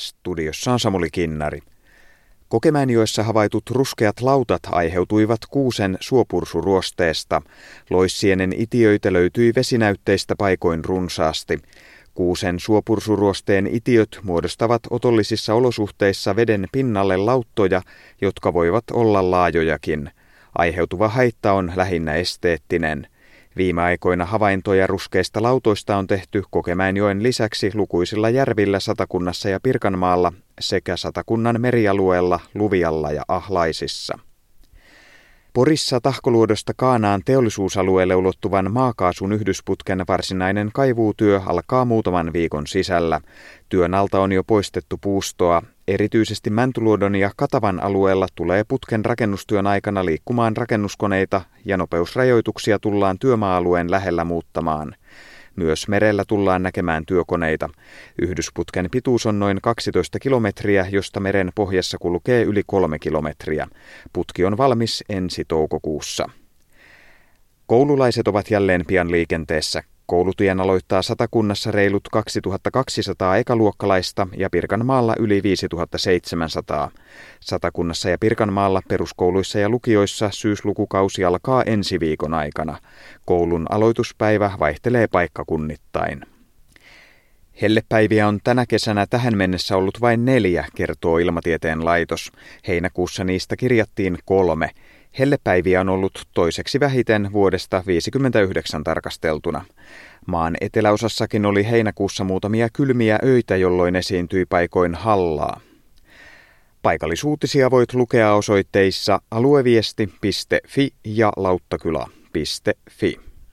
Studiossa on Samuli Kinnari. Kokemäenjoessa havaitut ruskeat lautat aiheutuivat kuusen suopursuruosteesta. Loissienen itiöitä löytyi vesinäytteistä paikoin runsaasti. Kuusen suopursuruosteen itiöt muodostavat otollisissa olosuhteissa veden pinnalle lauttoja, jotka voivat olla laajojakin. Aiheutuva haitta on lähinnä esteettinen. Viime aikoina havaintoja ruskeista lautoista on tehty Kokemäenjoen lisäksi lukuisilla järvillä Satakunnassa ja Pirkanmaalla sekä Satakunnan merialueella Luvialla ja Ahlaisissa. Porissa Tahkoluodosta Kaanaan teollisuusalueelle ulottuvan maakaasun yhdysputken varsinainen kaivuutyö alkaa muutaman viikon sisällä. Työn alta on jo poistettu puustoa. Erityisesti Mäntyluodon ja Katavan alueella tulee putken rakennustyön aikana liikkumaan rakennuskoneita ja nopeusrajoituksia tullaan työmaa-alueen lähellä muuttamaan. Myös merellä tullaan näkemään työkoneita. Yhdysputken pituus on noin 12 kilometriä, josta meren pohjassa kulkee yli 3 kilometriä. Putki on valmis ensi toukokuussa. Koululaiset ovat jälleen pian liikenteessä. Koulutien aloittaa Satakunnassa reilut 2200 ekaluokkalaista ja Pirkanmaalla yli 5700. Satakunnassa ja Pirkanmaalla peruskouluissa ja lukioissa syyslukukausi alkaa ensi viikon aikana. Koulun aloituspäivä vaihtelee paikkakunnittain. Hellepäiviä on tänä kesänä tähän mennessä ollut vain 4, kertoo Ilmatieteen laitos. Heinäkuussa niistä kirjattiin 3. Hellepäiviä on ollut toiseksi vähiten vuodesta 1959 tarkasteltuna. Maan eteläosassakin oli heinäkuussa muutamia kylmiä öitä, jolloin esiintyi paikoin hallaa. Paikallisuutisia voit lukea osoitteissa alueviesti.fi ja lauttakylä.fi.